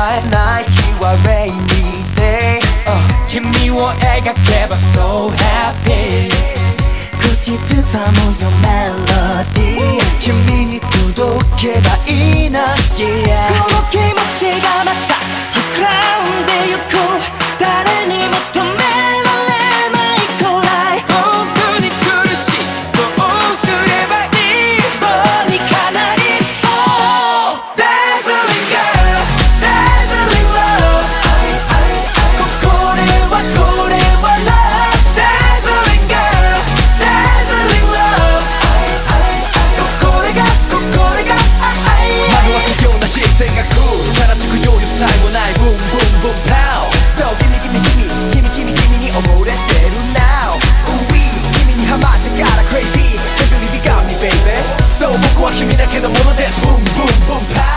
えない日は Rainy Day、 君を描けば So happy 口ずさむよメロディー、君に届けばいいな、yeah、 この気持ちがまた膨らんでゆく、誰にも止められないくらい本当に苦しい、どうすればいい、どうにかなりそう。 Dazzling girl Dazzling love、 これはlove Dazzling girl Dazzling love、 これが惑わすような視線が来る、ざらつく余裕さえもない Boom boom boom pow、 So gimme gimme gimme gimme gimme gimme に溺れてる Now、 君にハマってから Crazy Can't believe you got me baby、 So 僕は君だけのものです Boom boom boom pow